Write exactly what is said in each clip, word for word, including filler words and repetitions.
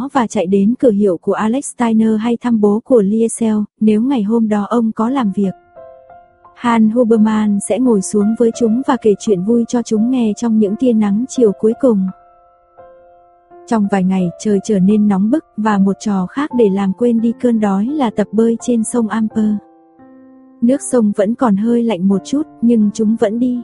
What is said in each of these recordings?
và chạy đến cửa hiệu của Alex Steiner hay thăm bố của Liesel, nếu ngày hôm đó ông có làm việc. Hans Huberman sẽ ngồi xuống với chúng và kể chuyện vui cho chúng nghe trong những tia nắng chiều cuối cùng. Trong vài ngày, trời trở nên nóng bức và một trò khác để làm quên đi cơn đói là tập bơi trên sông Amper. Nước sông vẫn còn hơi lạnh một chút, nhưng chúng vẫn đi.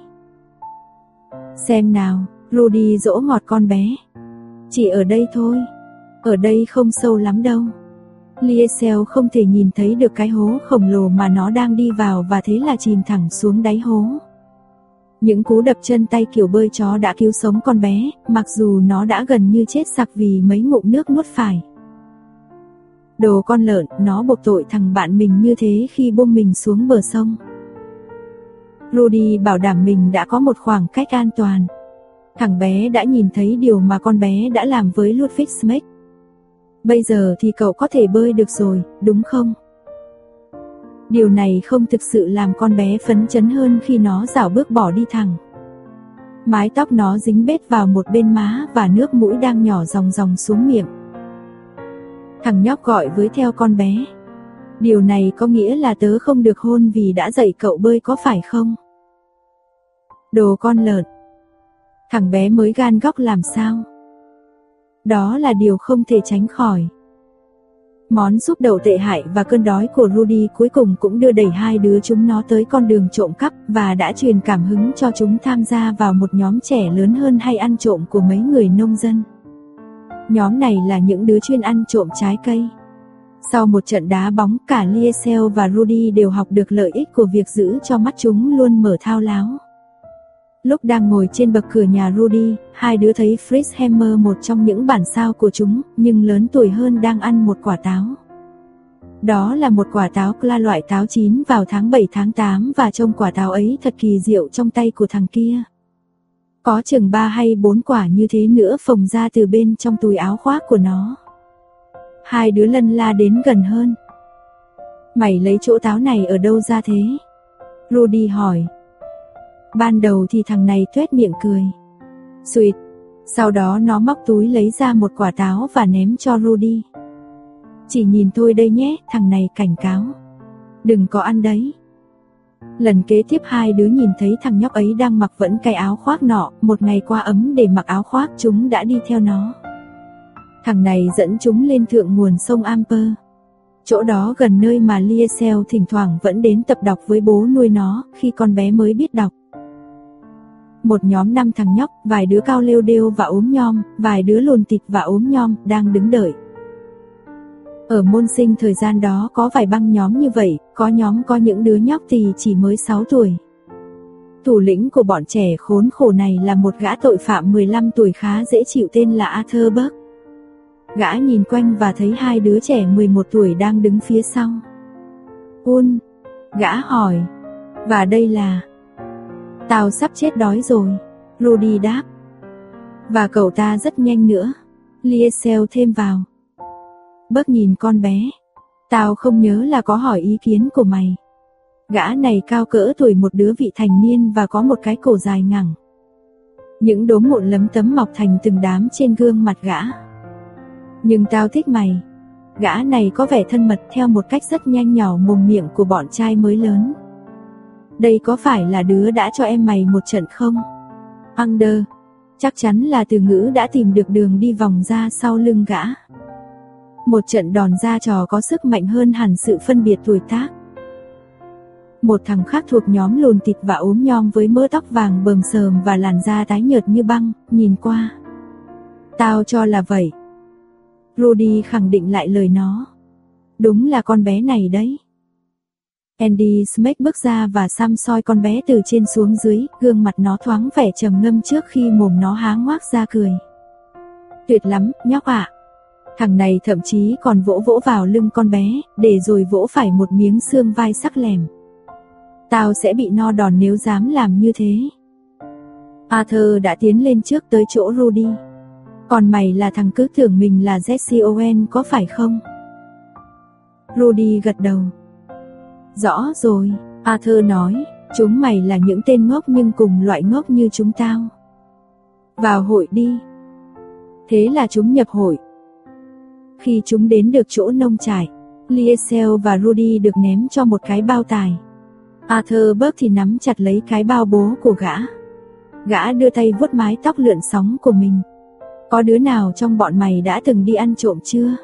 Xem nào, Rudy dỗ ngọt con bé. Chỉ ở đây thôi. Ở đây không sâu lắm đâu. Liesel không thể nhìn thấy được cái hố khổng lồ mà nó đang đi vào và thế là chìm thẳng xuống đáy hố. Những cú đập chân tay kiểu bơi chó đã cứu sống con bé, mặc dù nó đã gần như chết sặc vì mấy ngụm nước nuốt phải. Đồ con lợn, nó buộc tội thằng bạn mình như thế khi buông mình xuống bờ sông. Rudy bảo đảm mình đã có một khoảng cách an toàn. Thằng bé đã nhìn thấy điều mà con bé đã làm với Ludwig Schmeck. Bây giờ thì cậu có thể bơi được rồi, đúng không? Điều này không thực sự làm con bé phấn chấn hơn khi nó dạo bước bỏ đi thẳng. Mái tóc nó dính bết vào một bên má và nước mũi đang nhỏ ròng ròng xuống miệng. Thằng nhóc gọi với theo con bé. Điều này có nghĩa là tớ không được hôn vì đã dạy cậu bơi có phải không? Đồ con lợn. Thằng bé mới gan góc làm sao? Đó là điều không thể tránh khỏi. Món súp đậu tệ hại và cơn đói của Rudy cuối cùng cũng đưa đẩy hai đứa chúng nó tới con đường trộm cắp và đã truyền cảm hứng cho chúng tham gia vào một nhóm trẻ lớn hơn hay ăn trộm của mấy người nông dân. Nhóm này là những đứa chuyên ăn trộm trái cây. Sau một trận đá bóng, cả Liesel và Rudy đều học được lợi ích của việc giữ cho mắt chúng luôn mở thao láo. Lúc đang ngồi trên bậc cửa nhà Rudy, hai đứa thấy Fritz Hammer, một trong những bản sao của chúng, nhưng lớn tuổi hơn, đang ăn một quả táo. Đó là một quả táo là loại táo chín vào tháng bảy tháng tám và trông quả táo ấy thật kỳ diệu trong tay của thằng kia. Có chừng ba hay bốn quả như thế nữa phồng ra từ bên trong túi áo khoác của nó. Hai đứa lân la đến gần hơn. Mày lấy chỗ táo này ở đâu ra thế? Rudy hỏi. Ban đầu thì thằng này tuét miệng cười. Sweet. Sau đó nó móc túi lấy ra một quả táo và ném cho Rudy. Chỉ nhìn thôi đây nhé, thằng này cảnh cáo. Đừng có ăn đấy. Lần kế tiếp hai đứa nhìn thấy thằng nhóc ấy đang mặc vẫn cái áo khoác nọ, một ngày qua ấm để mặc áo khoác chúng đã đi theo nó. Thằng này dẫn chúng lên thượng nguồn sông Amper. Chỗ đó gần nơi mà Liesel thỉnh thoảng vẫn đến tập đọc với bố nuôi nó khi con bé mới biết đọc. Một nhóm năm thằng nhóc, vài đứa cao lêu đêu và ốm nhom, vài đứa lùn thịt và ốm nhom, đang đứng đợi. Ở môn sinh thời gian đó có vài băng nhóm như vậy, có nhóm có những đứa nhóc thì chỉ mới sáu tuổi. Thủ lĩnh của bọn trẻ khốn khổ này là một gã tội phạm mười lăm tuổi khá dễ chịu tên là Arthur Burke. Gã nhìn quanh và thấy hai đứa trẻ mười một tuổi đang đứng phía sau. Un, gã hỏi, và đây là... Tao sắp chết đói rồi, Rudy đáp. Và cậu ta rất nhanh nữa, Liesel thêm vào. Burke nhìn con bé. Tao không nhớ là có hỏi ý kiến của mày. Gã này cao cỡ tuổi một đứa vị thành niên và có một cái cổ dài ngẳng. Những đốm mụn lấm tấm mọc thành từng đám trên gương mặt gã. Nhưng tao thích mày. Gã này có vẻ thân mật theo một cách rất nhanh nhỏ mồm miệng của bọn trai mới lớn. Đây có phải là đứa đã cho em mày một trận không? Under. Chắc chắn là từ ngữ đã tìm được đường đi vòng ra sau lưng gã. Một trận đòn ra trò có sức mạnh hơn hẳn sự phân biệt tuổi tác. Một thằng khác thuộc nhóm lùn thịt và ốm nhom với mớ tóc vàng bờm sờm và làn da tái nhợt như băng, nhìn qua. Tao cho là vậy. Rudy khẳng định lại lời nó. Đúng là con bé này đấy. Andy Smith bước ra và xăm soi con bé từ trên xuống dưới, gương mặt nó thoáng vẻ trầm ngâm trước khi mồm nó há ngoác ra cười. Tuyệt lắm, nhóc ạ. À. Thằng này thậm chí còn vỗ vỗ vào lưng con bé, để rồi vỗ phải một miếng xương vai sắc lẻm. Tao sẽ bị no đòn nếu dám làm như thế. Arthur đã tiến lên trước tới chỗ Rudy. Còn mày là thằng cứ tưởng mình là Jesse Owen có phải không? Rudy gật đầu. Rõ rồi, Arthur nói, chúng mày là những tên ngốc nhưng cùng loại ngốc như chúng tao. Vào hội đi. Thế là chúng nhập hội. Khi chúng đến được chỗ nông trại, Liesel và Rudy được ném cho một cái bao tải. Arthur Burke thì nắm chặt lấy cái bao bố của gã. Gã đưa tay vuốt mái tóc lượn sóng của mình. Có đứa nào trong bọn mày đã từng đi ăn trộm chưa?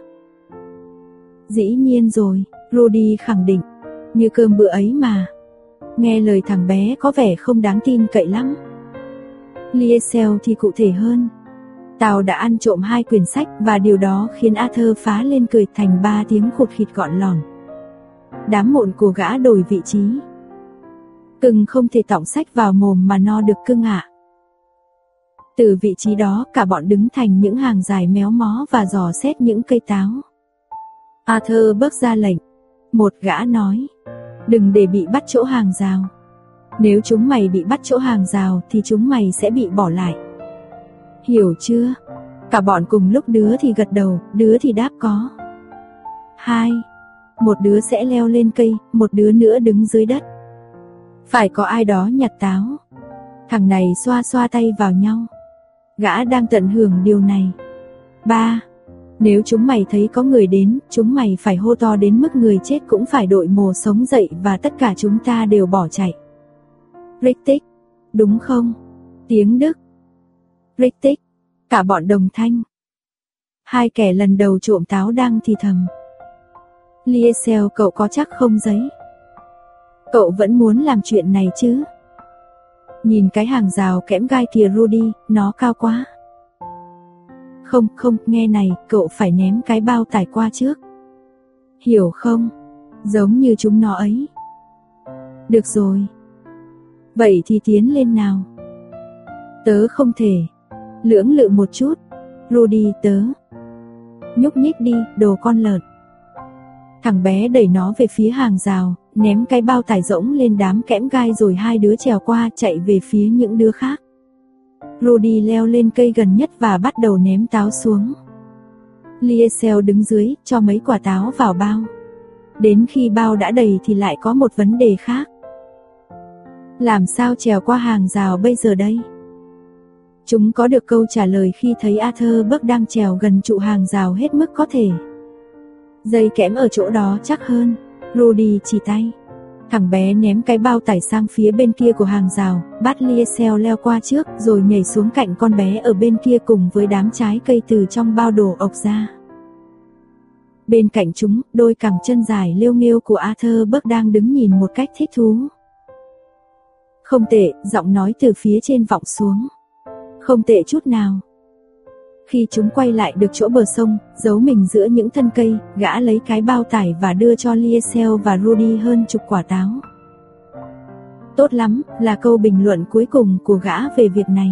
Dĩ nhiên rồi, Rudy khẳng định. Như cơm bữa ấy mà. Nghe lời thằng bé có vẻ không đáng tin cậy lắm. Liesel thì cụ thể hơn. Tao đã ăn trộm hai quyển sách và điều đó khiến Arthur phá lên cười thành ba tiếng khụt khịt gọn lòn. Đám mộn của gã đổi vị trí. Cưng không thể tọng sách vào mồm mà no được cưng ạ. Từ vị trí đó cả bọn đứng thành những hàng dài méo mó và dò xét những cây táo. Arthur bước ra lệnh. Một gã nói. Đừng để bị bắt chỗ hàng rào. Nếu chúng mày bị bắt chỗ hàng rào thì chúng mày sẽ bị bỏ lại. Hiểu chưa? Cả bọn cùng lúc đứa thì gật đầu, đứa thì đáp có. Hai. Một đứa sẽ leo lên cây, một đứa nữa đứng dưới đất. Phải có ai đó nhặt táo. Thằng này xoa xoa tay vào nhau. Gã đang tận hưởng điều này. Ba. Nếu chúng mày thấy có người đến, chúng mày phải hô to đến mức người chết cũng phải đội mồ sống dậy và tất cả chúng ta đều bỏ chạy. Richtig. Đúng không? Tiếng Đức. Richtig. Cả bọn đồng thanh. Hai kẻ lần đầu trộm táo đang thì thầm. Liesel, cậu có chắc không giấy? Cậu vẫn muốn làm chuyện này chứ? Nhìn cái hàng rào kẽm gai kìa Rudy, nó cao quá. Không, không, nghe này, cậu phải ném cái bao tải qua trước. Hiểu không? Giống như chúng nó ấy. Được rồi. Vậy thì tiến lên nào. Tớ không thể. Lưỡng lự một chút. Rudy, tớ. Nhúc nhích đi, đồ con lợn. Thằng bé đẩy nó về phía hàng rào, ném cái bao tải rỗng lên đám kẽm gai rồi hai đứa trèo qua chạy về phía những đứa khác. Rudy leo lên cây gần nhất và bắt đầu ném táo xuống. Liesel đứng dưới, cho mấy quả táo vào bao. Đến khi bao đã đầy thì lại có một vấn đề khác. Làm sao trèo qua hàng rào bây giờ đây? Chúng có được câu trả lời khi thấy Arthur Burke đang trèo gần trụ hàng rào hết mức có thể. Dây kẽm ở chỗ đó chắc hơn. Rudy chỉ tay. Thằng bé ném cái bao tải sang phía bên kia của hàng rào, bắt Liesel leo qua trước rồi nhảy xuống cạnh con bé ở bên kia cùng với đám trái cây từ trong bao đổ ộc ra. Bên cạnh chúng, đôi cẳng chân dài lêu nghêu của Arthur Burke đang đứng nhìn một cách thích thú. Không tệ, giọng nói từ phía trên vọng xuống. Không tệ chút nào. Khi chúng quay lại được chỗ bờ sông, giấu mình giữa những thân cây, gã lấy cái bao tải và đưa cho Liesel và Rudy hơn chục quả táo. Tốt lắm, là câu bình luận cuối cùng của gã về việc này.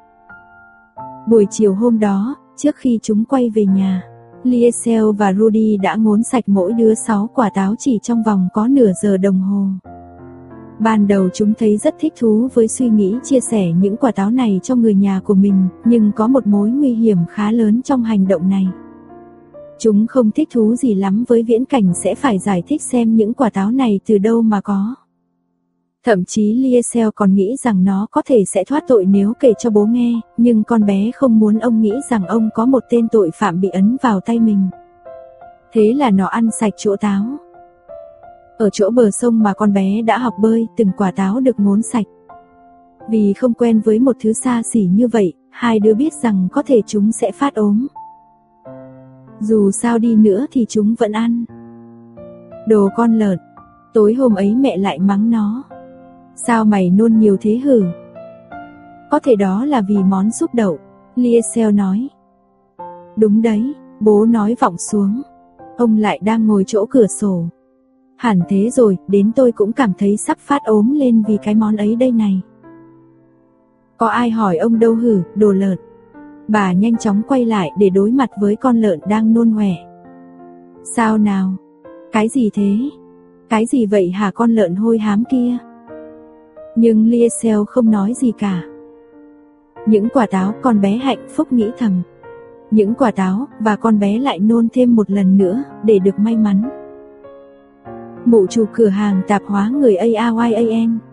Buổi chiều hôm đó, trước khi chúng quay về nhà, Liesel và Rudy đã ngốn sạch mỗi đứa sáu quả táo chỉ trong vòng có nửa giờ đồng hồ. Ban đầu chúng thấy rất thích thú với suy nghĩ chia sẻ những quả táo này cho người nhà của mình, nhưng có một mối nguy hiểm khá lớn trong hành động này. Chúng không thích thú gì lắm với viễn cảnh sẽ phải giải thích xem những quả táo này từ đâu mà có. Thậm chí Liesel còn nghĩ rằng nó có thể sẽ thoát tội nếu kể cho bố nghe, nhưng con bé không muốn ông nghĩ rằng ông có một tên tội phạm bị ấn vào tay mình. Thế là nó ăn sạch chỗ táo. Ở chỗ bờ sông mà con bé đã học bơi, từng quả táo được ngốn sạch. Vì không quen với một thứ xa xỉ như vậy, hai đứa biết rằng có thể chúng sẽ phát ốm. Dù sao đi nữa thì chúng vẫn ăn. Đồ con lợn. Tối hôm ấy mẹ lại mắng nó. Sao mày nôn nhiều thế hử? Có thể đó là vì món súp đậu, Liesel nói. Đúng đấy, bố nói vọng xuống. Ông lại đang ngồi chỗ cửa sổ. Hẳn thế rồi, đến tôi cũng cảm thấy sắp phát ốm lên vì cái món ấy đây này. Có ai hỏi ông đâu hử, đồ lợn. Bà nhanh chóng quay lại để đối mặt với con lợn đang nôn hoẻ. Sao nào? Cái gì thế? Cái gì vậy hả con lợn hôi hám kia? Nhưng Liesel không nói gì cả. Những quả táo, con bé hạnh phúc nghĩ thầm. Những quả táo, và con bé lại nôn thêm một lần nữa, để được may mắn. Mụ chủ cửa hàng tạp hóa người a y a n.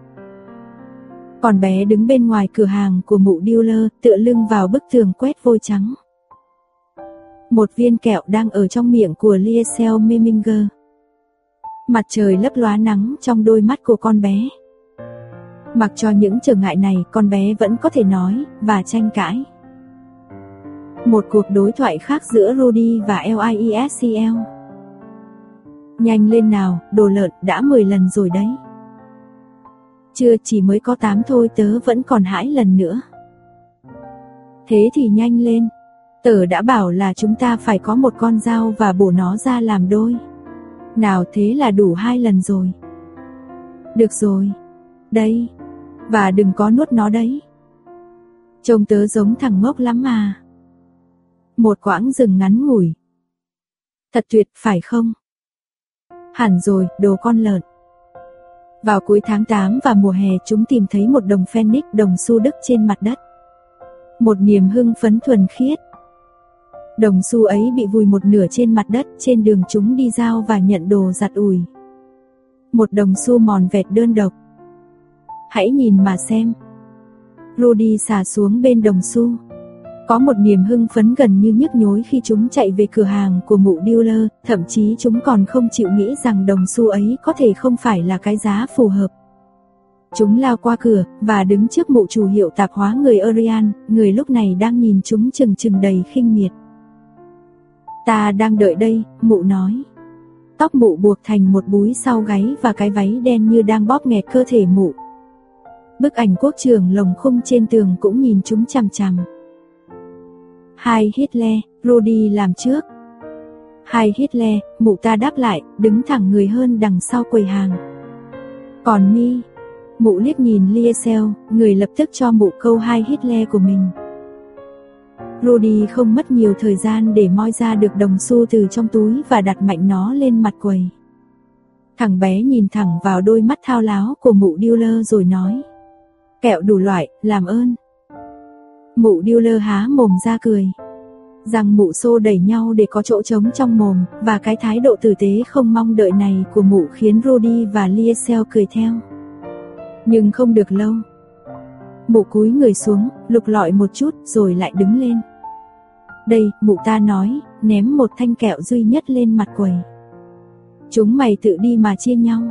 Con bé đứng bên ngoài cửa hàng của mụ dealer, tựa lưng vào bức tường quét vôi trắng. Một viên kẹo đang ở trong miệng của Liesel Meminger. Mặt trời lấp lóa nắng trong đôi mắt của con bé. Mặc cho những trở ngại này, con bé vẫn có thể nói và tranh cãi. Một cuộc đối thoại khác giữa Rudy và Liesl. Nhanh lên nào, đồ lợn, đã mười lần rồi đấy. Chưa, chỉ mới có tám thôi, tớ vẫn còn hãi lần nữa. Thế thì nhanh lên. Tớ đã bảo là chúng ta phải có một con dao và bổ nó ra làm đôi. Nào, thế là đủ hai lần rồi. Được rồi. Đây. Và đừng có nuốt nó đấy. Trông tớ giống thằng ngốc lắm mà. Một quãng rừng ngắn ngủi. Thật tuyệt, phải không? Hẳn rồi, đồ con lợn. Vào cuối tháng tám và mùa hè, chúng tìm thấy một đồng phoenix, đồng xu Đức trên mặt đất. Một niềm hưng phấn thuần khiết. Đồng xu ấy bị vùi một nửa trên mặt đất, trên đường chúng đi giao và nhận đồ giặt ủi. Một đồng xu mòn vẹt đơn độc. Hãy nhìn mà xem. Rudy xà xuống bên đồng xu. Có một niềm hưng phấn gần như nhức nhối khi chúng chạy về cửa hàng của mụ dealer, thậm chí chúng còn không chịu nghĩ rằng đồng xu ấy có thể không phải là cái giá phù hợp. Chúng lao qua cửa và đứng trước mụ chủ hiệu tạp hóa người Arian, người lúc này đang nhìn chúng chừng chừng đầy khinh miệt. Ta đang đợi đây, mụ nói. Tóc mụ buộc thành một búi sau gáy và cái váy đen như đang bóp nghẹt cơ thể mụ. Bức ảnh quốc trưởng lồng khung trên tường cũng nhìn chúng chằm chằm. Hai Hitler, Rudy làm trước. Hai Hitler, mụ ta đáp lại, đứng thẳng người hơn đằng sau quầy hàng. Còn mi, mụ liếc nhìn Liesel, người lập tức cho mụ câu hai Hitler của mình. Rudy không mất nhiều thời gian để moi ra được đồng xu từ trong túi và đặt mạnh nó lên mặt quầy. Thằng bé nhìn thẳng vào đôi mắt thao láo của mụ dealer rồi nói. Kẹo đủ loại, làm ơn. Mụ dealer há mồm ra cười. Răng mụ xô đẩy nhau để có chỗ trống trong mồm, và cái thái độ tử tế không mong đợi này của mụ khiến Rudy và Liesel cười theo. Nhưng không được lâu. Mụ cúi người xuống, lục lọi một chút rồi lại đứng lên. Đây, mụ ta nói, ném một thanh kẹo duy nhất lên mặt quầy. Chúng mày tự đi mà chia nhau.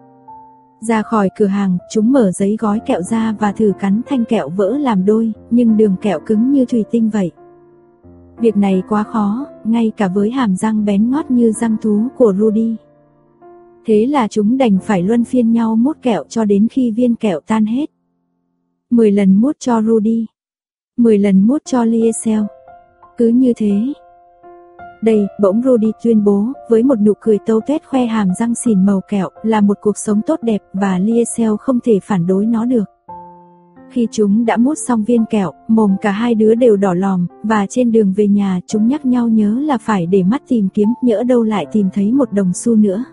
Ra khỏi cửa hàng, chúng mở giấy gói kẹo ra và thử cắn thanh kẹo vỡ làm đôi, nhưng đường kẹo cứng như thủy tinh vậy. Việc này quá khó, ngay cả với hàm răng bén ngót như răng thú của Rudy. Thế là chúng đành phải luân phiên nhau mút kẹo cho đến khi viên kẹo tan hết. Mười lần mút cho Rudy, mười lần mút cho Liesel. Cứ như thế. Đây, bỗng Rudy tuyên bố, với một nụ cười tâu tuét khoe hàm răng xìn màu kẹo, là một cuộc sống tốt đẹp và Liesel không thể phản đối nó được. Khi chúng đã mút xong viên kẹo, mồm cả hai đứa đều đỏ lòm, và trên đường về nhà chúng nhắc nhau nhớ là phải để mắt tìm kiếm, nhỡ đâu lại tìm thấy một đồng xu nữa.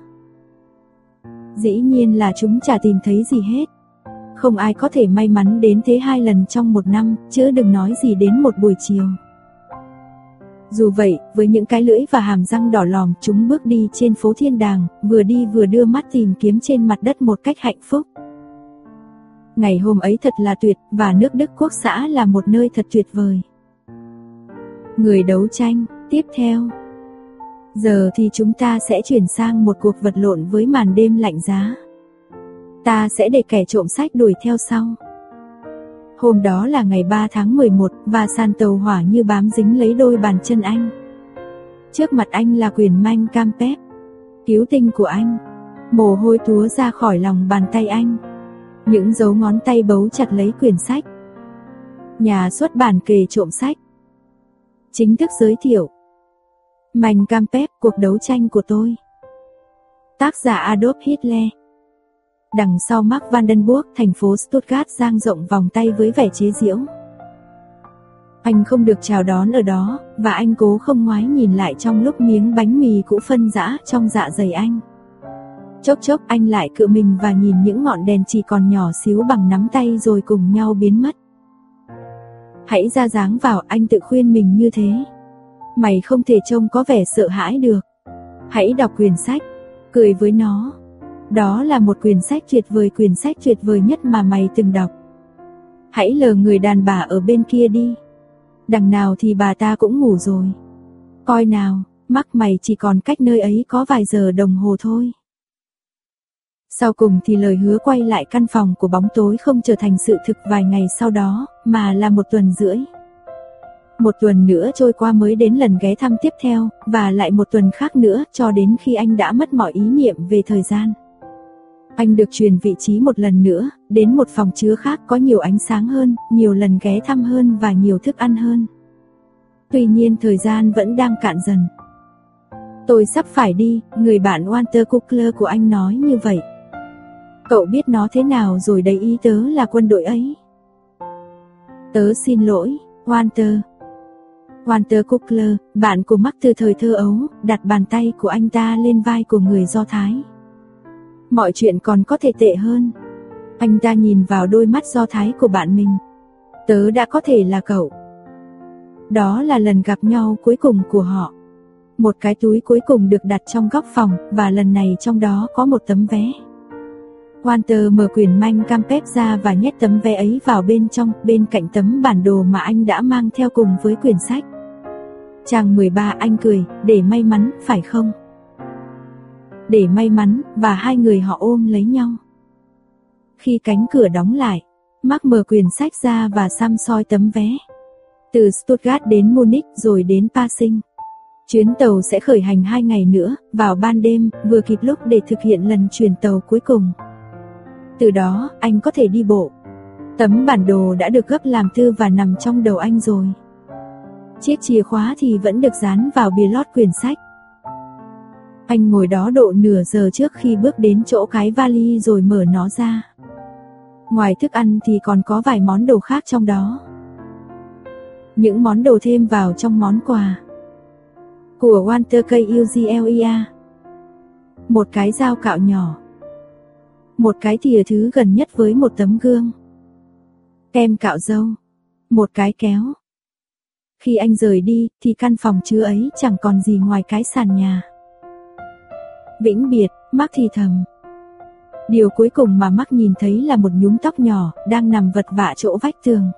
Dĩ nhiên là chúng chả tìm thấy gì hết. Không ai có thể may mắn đến thế hai lần trong một năm, chứ đừng nói gì đến một buổi chiều. Dù vậy, với những cái lưỡi và hàm răng đỏ lòm, chúng bước đi trên phố thiên đàng, vừa đi vừa đưa mắt tìm kiếm trên mặt đất một cách hạnh phúc. Ngày hôm ấy thật là tuyệt, và nước Đức Quốc xã là một nơi thật tuyệt vời. Người đấu tranh, tiếp theo. Giờ thì chúng ta sẽ chuyển sang một cuộc vật lộn với màn đêm lạnh giá. Ta sẽ để kẻ trộm sách đuổi theo sau. Hôm đó là ngày ba tháng mười một, và sàn tàu hỏa như bám dính lấy đôi bàn chân anh. Trước mặt anh là quyển Mein Kampf, cứu tinh của anh. Mồ hôi túa ra khỏi lòng bàn tay anh. Những dấu ngón tay bấu chặt lấy quyển sách. Nhà xuất bản kề trộm sách. Chính thức giới thiệu. Mein Kampf, cuộc đấu tranh của tôi. Tác giả Adolf Hitler. Đằng sau Mark Vandenburg, thành phố Stuttgart dang rộng vòng tay với vẻ chế giễu. Anh không được chào đón ở đó, và anh cố không ngoái nhìn lại trong lúc miếng bánh mì cũ phân rã trong dạ dày anh. Chốc chốc anh lại cựa mình và nhìn những ngọn đèn chỉ còn nhỏ xíu bằng nắm tay rồi cùng nhau biến mất. Hãy ra dáng vào, anh tự khuyên mình như thế. Mày không thể trông có vẻ sợ hãi được. Hãy đọc quyển sách, cười với nó. Đó là một quyển sách tuyệt vời, quyển sách tuyệt vời nhất mà mày từng đọc. Hãy lờ người đàn bà ở bên kia đi. Đằng nào thì bà ta cũng ngủ rồi. Coi nào, Mark mày chỉ còn cách nơi ấy có vài giờ đồng hồ thôi. Sau cùng thì lời hứa quay lại căn phòng của bóng tối không trở thành sự thực vài ngày sau đó, mà là một tuần rưỡi. Một tuần nữa trôi qua mới đến lần ghé thăm tiếp theo, và lại một tuần khác nữa cho đến khi anh đã mất mọi ý niệm về thời gian. Anh được chuyển vị trí một lần nữa, đến một phòng chứa khác có nhiều ánh sáng hơn, nhiều lần ghé thăm hơn và nhiều thức ăn hơn. Tuy nhiên thời gian vẫn đang cạn dần. Tôi sắp phải đi, người bạn Walter Kukler của anh nói như vậy. Cậu biết nó thế nào rồi đấy, ý tớ là quân đội ấy. Tớ xin lỗi, Walter. Walter Kukler, bạn của Mark từ thời thơ ấu, đặt bàn tay của anh ta lên vai của người Do Thái. Mọi chuyện còn có thể tệ hơn. Anh ta nhìn vào đôi mắt Do Thái của bạn mình. Tớ đã có thể là cậu. Đó là lần gặp nhau cuối cùng của họ. Một cái túi cuối cùng được đặt trong góc phòng, và lần này trong đó có một tấm vé. Walter mở quyển Mein Kampf ra và nhét tấm vé ấy vào bên trong, bên cạnh tấm bản đồ mà anh đã mang theo cùng với quyển sách. Trang mười ba, anh cười, để may mắn, phải không? Để may mắn, và hai người họ ôm lấy nhau. Khi cánh cửa đóng lại, Mark mở quyển sách ra và xăm soi tấm vé. Từ Stuttgart đến Munich rồi đến Pasing. Chuyến tàu sẽ khởi hành hai ngày nữa, vào ban đêm, vừa kịp lúc để thực hiện lần chuyển tàu cuối cùng. Từ đó, anh có thể đi bộ. Tấm bản đồ đã được gấp làm thư và nằm trong đầu anh rồi. Chiếc chìa khóa thì vẫn được dán vào bìa lót quyển sách. Anh ngồi đó độ nửa giờ trước khi bước đến chỗ cái vali rồi mở nó ra. Ngoài thức ăn thì còn có vài món đồ khác trong đó. Những món đồ thêm vào trong món quà của Walter Kugler. Một cái dao cạo nhỏ. Một cái thìa thứ gần nhất với một tấm gương. Kem cạo râu. Một cái kéo. Khi anh rời đi thì căn phòng chứa ấy chẳng còn gì ngoài cái sàn nhà. Vĩnh biệt, Mark thì thầm. Điều cuối cùng mà Mark nhìn thấy là một nhúm tóc nhỏ đang nằm vật vã chỗ vách tường.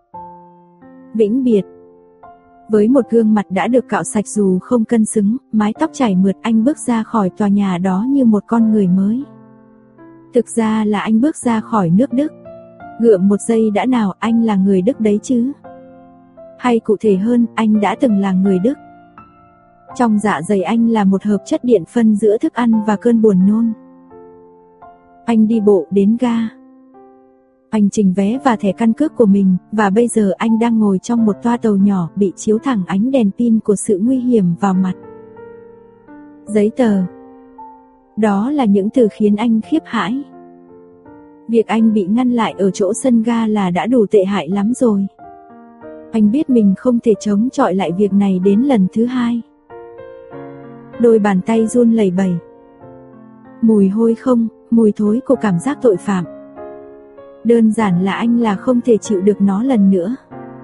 Vĩnh biệt. Với một gương mặt đã được cạo sạch dù không cân xứng, mái tóc chảy mượt, anh bước ra khỏi tòa nhà đó như một con người mới. Thực ra là anh bước ra khỏi nước Đức. Gượng một giây đã nào, anh là người Đức đấy chứ? Hay cụ thể hơn, anh đã từng là người Đức. Trong dạ dày anh là một hợp chất điện phân giữa thức ăn và cơn buồn nôn. Anh đi bộ đến ga. Anh trình vé và thẻ căn cước của mình, và bây giờ anh đang ngồi trong một toa tàu nhỏ bị chiếu thẳng ánh đèn pin của sự nguy hiểm vào mặt. Giấy tờ. Đó là những từ khiến anh khiếp hãi. Việc anh bị ngăn lại ở chỗ sân ga là đã đủ tệ hại lắm rồi. Anh biết mình không thể chống chọi lại việc này đến lần thứ hai. Đôi bàn tay run lẩy bẩy. Mùi hôi không, mùi thối của cảm giác tội phạm. Đơn giản là anh là không thể chịu được nó lần nữa.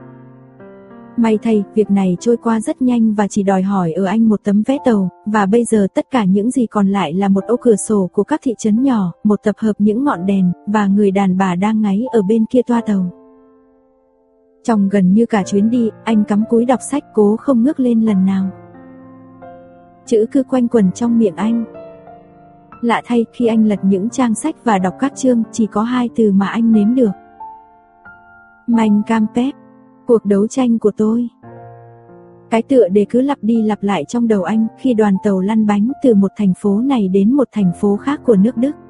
May thay, việc này trôi qua rất nhanh và chỉ đòi hỏi ở anh một tấm vé tàu, và bây giờ tất cả những gì còn lại là một ô cửa sổ của các thị trấn nhỏ, một tập hợp những ngọn đèn, và người đàn bà đang ngáy ở bên kia toa tàu. Trong gần như cả chuyến đi, anh cắm cúi đọc sách cố không ngước lên lần nào. Chữ cứ quanh quẩn trong miệng anh. Lạ thay, khi anh lật những trang sách và đọc các chương, chỉ có hai từ mà anh nếm được. Mein Kampf, cuộc đấu tranh của tôi. Cái tựa đề cứ lặp đi lặp lại trong đầu anh khi đoàn tàu lăn bánh từ một thành phố này đến một thành phố khác của nước Đức.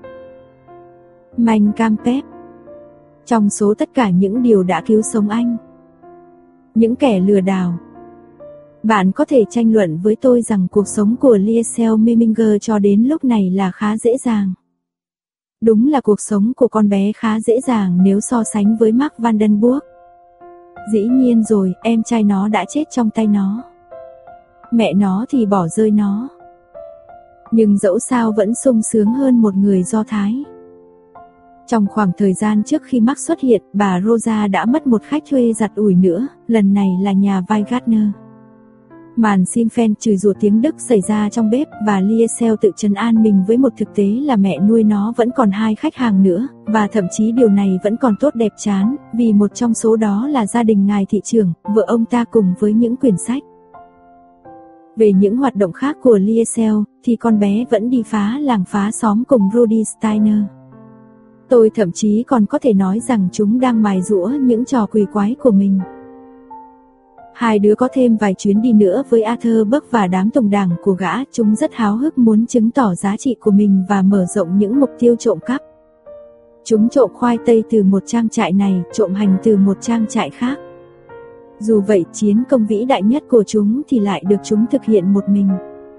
Mein Kampf. Trong số tất cả những điều đã cứu sống anh, những kẻ lừa đảo, bạn có thể tranh luận với tôi rằng cuộc sống của Liesel Meminger cho đến lúc này là khá dễ dàng. Đúng là cuộc sống của con bé khá dễ dàng nếu so sánh với Mark Vandenburg. Dĩ nhiên rồi, em trai nó đã chết trong tay nó. Mẹ nó thì bỏ rơi nó. Nhưng dẫu sao vẫn sung sướng hơn một người Do Thái. Trong khoảng thời gian trước khi Mark xuất hiện, bà Rosa đã mất một khách thuê giặt ủi nữa, lần này là nhà Weingärtner. Màn xin phen chửi rủa tiếng Đức xảy ra trong bếp và Liesel tự trấn an mình với một thực tế là mẹ nuôi nó vẫn còn hai khách hàng nữa, và thậm chí điều này vẫn còn tốt đẹp chán, vì một trong số đó là gia đình ngài thị trưởng, vợ ông ta cùng với những quyển sách. Về những hoạt động khác của Liesel, thì con bé vẫn đi phá làng phá xóm cùng Rudy Steiner. Tôi thậm chí còn có thể nói rằng chúng đang mài giũa những trò quỷ quái của mình. Hai đứa có thêm vài chuyến đi nữa với Arthur Buck và đám tổng đảng của gã, chúng rất háo hức muốn chứng tỏ giá trị của mình và mở rộng những mục tiêu trộm cắp. Chúng trộm khoai tây từ một trang trại này, trộm hành từ một trang trại khác. Dù vậy, chiến công vĩ đại nhất của chúng thì lại được chúng thực hiện một mình.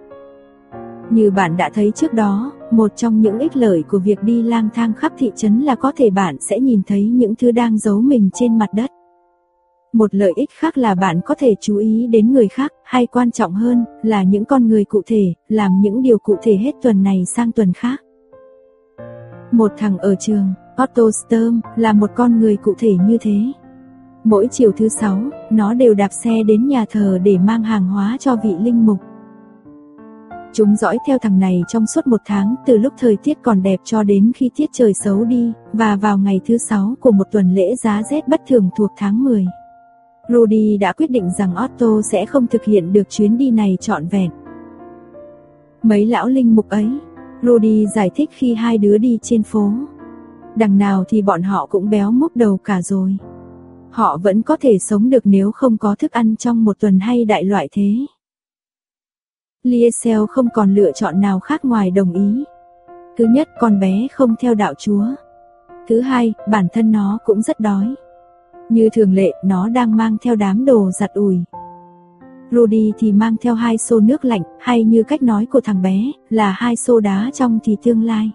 Như bạn đã thấy trước đó, một trong những ích lợi của việc đi lang thang khắp thị trấn là có thể bạn sẽ nhìn thấy những thứ đang giấu mình trên mặt đất. Một lợi ích khác là bạn có thể chú ý đến người khác, hay quan trọng hơn là những con người cụ thể, làm những điều cụ thể hết tuần này sang tuần khác. Một thằng ở trường, Otto Sturm, là một con người cụ thể như thế. Mỗi chiều thứ sáu, nó đều đạp xe đến nhà thờ để mang hàng hóa cho vị linh mục. Chúng dõi theo thằng này trong suốt một tháng, từ lúc thời tiết còn đẹp cho đến khi tiết trời xấu đi, và vào ngày thứ sáu của một tuần lễ giá rét bất thường thuộc tháng mười. Rudy đã quyết định rằng Otto sẽ không thực hiện được chuyến đi này trọn vẹn. Mấy lão linh mục ấy, Rudy giải thích khi hai đứa đi trên phố. Đằng nào thì bọn họ cũng béo múp đầu cả rồi. Họ vẫn có thể sống được nếu không có thức ăn trong một tuần hay đại loại thế. Liesel không còn lựa chọn nào khác ngoài đồng ý. Thứ nhất, con bé không theo đạo Chúa. Thứ hai, bản thân nó cũng rất đói. Như thường lệ, nó đang mang theo đám đồ giặt ủi. Rudy thì mang theo hai xô nước lạnh, hay như cách nói của thằng bé, là hai xô đá trong thì tương lai.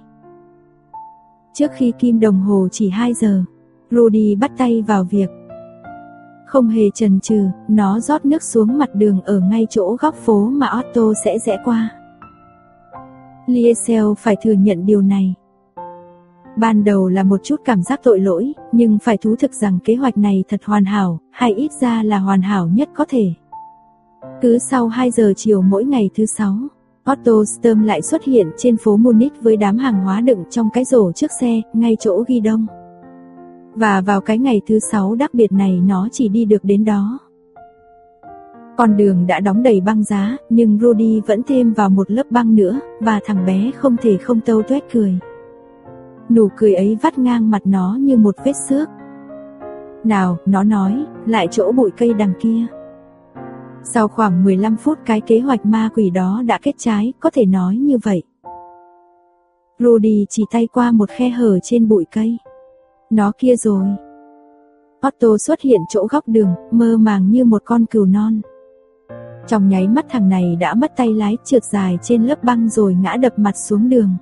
Trước khi kim đồng hồ chỉ hai giờ, Rudy bắt tay vào việc. Không hề chần chừ, nó rót nước xuống mặt đường ở ngay chỗ góc phố mà Otto sẽ rẽ qua. Liesel phải thừa nhận điều này. Ban đầu là một chút cảm giác tội lỗi, nhưng phải thú thực rằng kế hoạch này thật hoàn hảo, hay ít ra là hoàn hảo nhất có thể. Cứ sau hai giờ chiều mỗi ngày thứ sáu, Otto Sturm lại xuất hiện trên phố Munich với đám hàng hóa đựng trong cái rổ trước xe, ngay chỗ ghi đông. Và vào cái ngày thứ sáu đặc biệt này nó chỉ đi được đến đó. Con đường đã đóng đầy băng giá, nhưng Rudy vẫn thêm vào một lớp băng nữa, và thằng bé không thể không tâu tuét cười. Nụ cười ấy vắt ngang mặt nó như một vết xước. Nào, nó nói, lại chỗ bụi cây đằng kia. Sau khoảng mười lăm phút cái kế hoạch ma quỷ đó đã kết trái, có thể nói như vậy. Rudy chỉ tay qua một khe hở trên bụi cây. Nó kia rồi. Otto xuất hiện chỗ góc đường, mơ màng như một con cừu non. Trong nháy mắt thằng này đã mất tay lái, trượt dài trên lớp băng rồi ngã đập mặt xuống đường.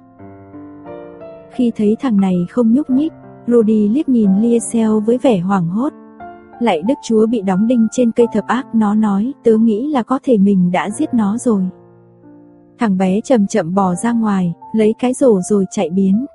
Khi thấy thằng này không nhúc nhích, Rudy liếc nhìn Liesel với vẻ hoảng hốt. Lạy Đức Chúa, bị đóng đinh trên cây thập ác, nó nói, tớ nghĩ là có thể mình đã giết nó rồi. Thằng bé chậm chậm bò ra ngoài, lấy cái rổ rồi chạy biến.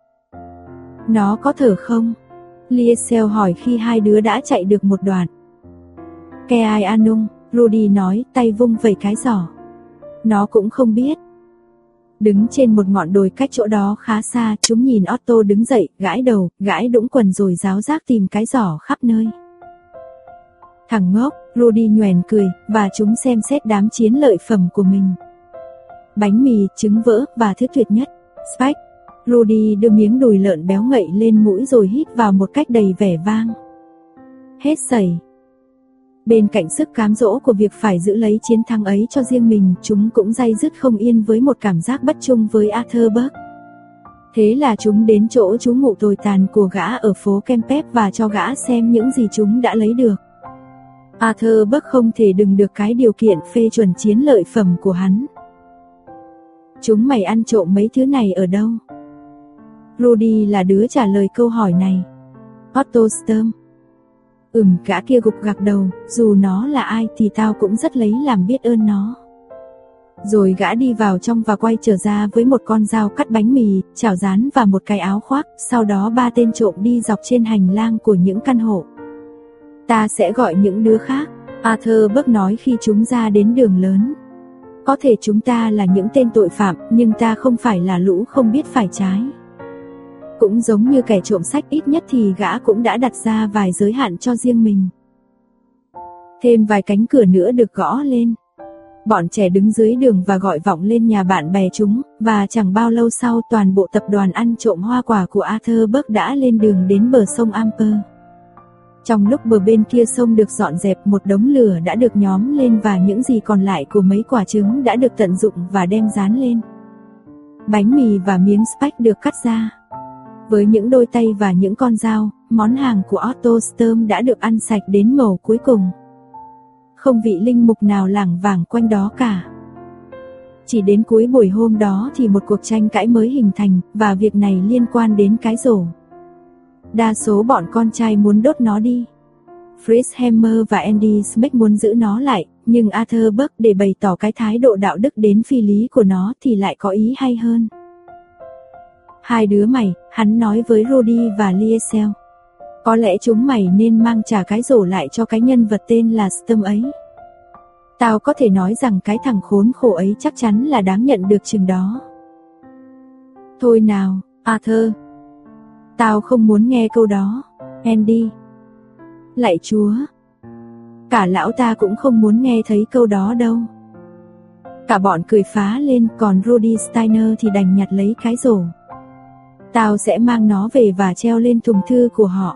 Nó có thở không? Liesel hỏi khi hai đứa đã chạy được một đoạn. Ke ai anung, Rudy nói, tay vung vẩy cái giỏ. Nó cũng không biết. Đứng trên một ngọn đồi cách chỗ đó khá xa, chúng nhìn Otto đứng dậy, gãi đầu, gãi đũng quần rồi ráo rác tìm cái giỏ khắp nơi. Thằng ngốc, Rudy nhoẻn cười, và chúng xem xét đám chiến lợi phẩm của mình. Bánh mì, trứng vỡ, và thứ tuyệt nhất, Spike. Rudy đưa miếng đùi lợn béo ngậy lên mũi rồi hít vào một cách đầy vẻ vang. Hết sẩy. Bên cạnh sức cám dỗ của việc phải giữ lấy chiến thắng ấy cho riêng mình, chúng cũng day dứt không yên với một cảm giác bất chung với Arthur Buck. Thế là chúng đến chỗ trú ngụ tồi tàn của gã ở phố Kempep và cho gã xem những gì chúng đã lấy được. Arthur Buck không thể đừng được cái điều kiện phê chuẩn chiến lợi phẩm của hắn. Chúng mày ăn trộm mấy thứ này ở đâu? Rudy là đứa trả lời câu hỏi này. Otto Sturm. Ừm, gã kia gục gặc đầu, dù nó là ai thì tao cũng rất lấy làm biết ơn nó. Rồi gã đi vào trong và quay trở ra với một con dao cắt bánh mì, chảo rán và một cái áo khoác, sau đó ba tên trộm đi dọc trên hành lang của những căn hộ. Ta sẽ gọi những đứa khác, Arthur Buck nói khi chúng ra đến đường lớn. Có thể chúng ta là những tên tội phạm, nhưng ta không phải là lũ không biết phải trái. Cũng giống như kẻ trộm sách, ít nhất thì gã cũng đã đặt ra vài giới hạn cho riêng mình. Thêm vài cánh cửa nữa được gõ lên. Bọn trẻ đứng dưới đường và gọi vọng lên nhà bạn bè chúng, và chẳng bao lâu sau toàn bộ tập đoàn ăn trộm hoa quả của Arthur Burke đã lên đường đến bờ sông Amper. Trong lúc bờ bên kia sông được dọn dẹp, một đống lửa đã được nhóm lên và những gì còn lại của mấy quả trứng đã được tận dụng và đem rán lên. Bánh mì và miếng speck được cắt ra. Với những đôi tay và những con dao, món hàng của Otto Sturm đã được ăn sạch đến mẩu cuối cùng. Không vị linh mục nào lảng vảng quanh đó cả. Chỉ đến cuối buổi hôm đó thì một cuộc tranh cãi mới hình thành, và việc này liên quan đến cái rổ. Đa số bọn con trai muốn đốt nó đi. Fritz Hammer và Andy Smith muốn giữ nó lại, nhưng Arthur Burke để bày tỏ cái thái độ đạo đức đến phi lý của nó thì lại có ý hay hơn. Hai đứa mày, hắn nói với Rudy và Liesel. Có lẽ chúng mày nên mang trả cái rổ lại cho cái nhân vật tên là Sturm ấy. Tao có thể nói rằng cái thằng khốn khổ ấy chắc chắn là đáng nhận được chừng đó. Thôi nào, Arthur. Tao không muốn nghe câu đó, Andy. Lạy Chúa. Cả lão ta cũng không muốn nghe thấy câu đó đâu. Cả bọn cười phá lên, còn Rudy Steiner thì đành nhặt lấy cái rổ. Tao sẽ mang nó về và treo lên thùng thư của họ.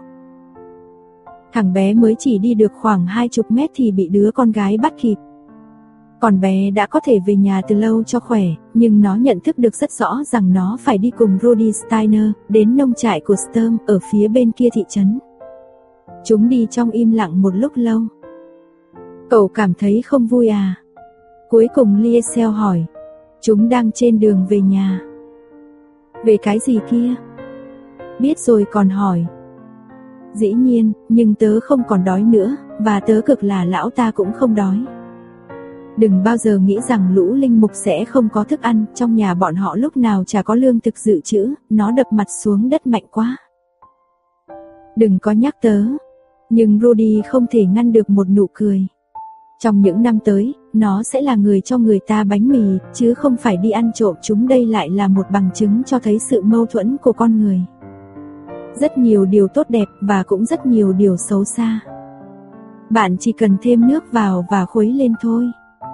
Thằng bé mới chỉ đi được khoảng hai chục mét thì bị đứa con gái bắt kịp. Con bé đã có thể về nhà từ lâu cho khỏe, nhưng nó nhận thức được rất rõ rằng nó phải đi cùng Rudy Steiner đến nông trại của Sturm ở phía bên kia thị trấn. Chúng đi trong im lặng một lúc lâu. Cậu cảm thấy không vui à? Cuối cùng Liesel hỏi. Chúng đang trên đường về nhà. Về cái gì kia? Biết rồi còn hỏi. Dĩ nhiên, nhưng tớ không còn đói nữa, và tớ cực là lão ta cũng không đói. Đừng bao giờ nghĩ rằng lũ linh mục sẽ không có thức ăn, trong nhà bọn họ lúc nào chả có lương thực dự trữ, nó đập mặt xuống đất mạnh quá. Đừng có nhắc tớ. Nhưng Rudy không thể ngăn được một nụ cười. Trong những năm tới, nó sẽ là người cho người ta bánh mì, chứ không phải đi ăn trộm chúng. Đây lại là một bằng chứng cho thấy sự mâu thuẫn của con người. Rất nhiều điều tốt đẹp và cũng rất nhiều điều xấu xa. Bạn chỉ cần thêm nước vào và khuấy lên thôi.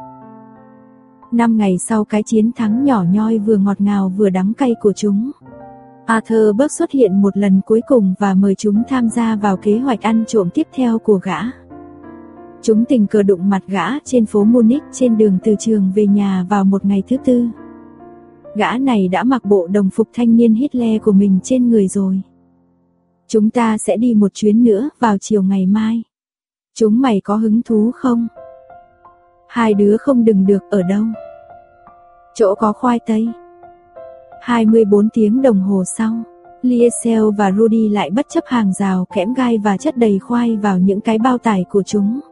Năm ngày sau cái chiến thắng nhỏ nhoi vừa ngọt ngào vừa đắng cay của chúng, Arthur Burke xuất hiện một lần cuối cùng và mời chúng tham gia vào kế hoạch ăn trộm tiếp theo của gã. Chúng tình cờ đụng mặt gã trên phố Munich trên đường từ trường về nhà vào một ngày thứ tư. Gã này đã mặc bộ đồng phục thanh niên Hitler của mình trên người rồi. Chúng ta sẽ đi một chuyến nữa vào chiều ngày mai. Chúng mày có hứng thú không? Hai đứa không đừng được ở đâu. Chỗ có khoai tây. hai mươi bốn tiếng đồng hồ sau, Liesel và Rudy lại bất chấp hàng rào kẽm gai và chất đầy khoai vào những cái bao tải của chúng.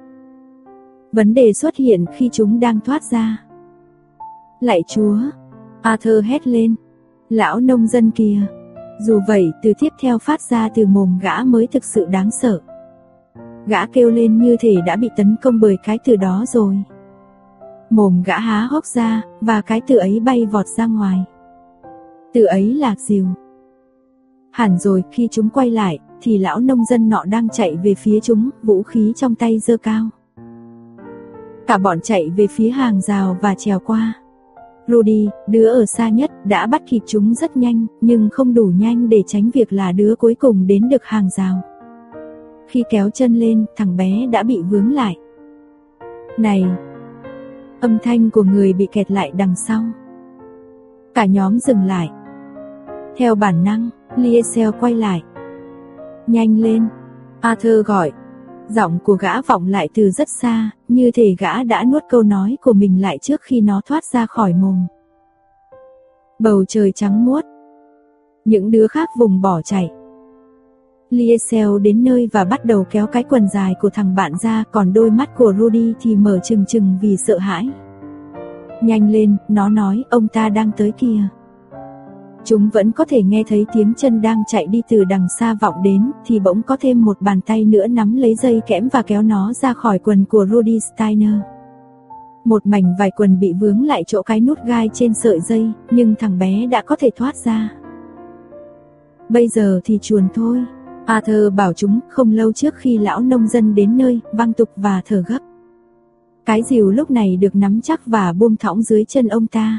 Vấn đề xuất hiện khi chúng đang thoát ra. Lạy Chúa! Arthur hét lên. Lão nông dân kìa! Dù vậy, từ tiếp theo phát ra từ mồm gã mới thực sự đáng sợ. Gã kêu lên như thể đã bị tấn công bởi cái từ đó rồi. Mồm gã há hốc ra, và cái từ ấy bay vọt ra ngoài. Từ ấy là rìu. Hẳn rồi, khi chúng quay lại, thì lão nông dân nọ đang chạy về phía chúng, vũ khí trong tay giơ cao. Cả bọn chạy về phía hàng rào và trèo qua. Rudy, đứa ở xa nhất, đã bắt kịp chúng rất nhanh, nhưng không đủ nhanh để tránh việc là đứa cuối cùng đến được hàng rào. Khi kéo chân lên, thằng bé đã bị vướng lại. Này! Âm thanh của người bị kẹt lại đằng sau. Cả nhóm dừng lại. Theo bản năng, Liesel quay lại. Nhanh lên! Arthur gọi. Giọng của gã vọng lại từ rất xa, như thể gã đã nuốt câu nói của mình lại trước khi nó thoát ra khỏi mồm. Bầu trời trắng muốt. Những đứa khác vùng bỏ chạy. Liesel đến nơi và bắt đầu kéo cái quần dài của thằng bạn ra, còn đôi mắt của Rudy thì mở trừng trừng vì sợ hãi. Nhanh lên, nó nói, ông ta đang tới kìa. Chúng vẫn có thể nghe thấy tiếng chân đang chạy đi từ đằng xa vọng đến, thì bỗng có thêm một bàn tay nữa nắm lấy dây kẽm và kéo nó ra khỏi quần của Rudy Steiner. Một mảnh vải quần bị vướng lại chỗ cái nút gai trên sợi dây, nhưng thằng bé đã có thể thoát ra. Bây giờ thì chuồn thôi, Arthur bảo chúng. Không lâu trước khi lão nông dân đến nơi, văng tục và thở gấp. Cái rìu lúc này được nắm chắc và buông thõng dưới chân ông ta.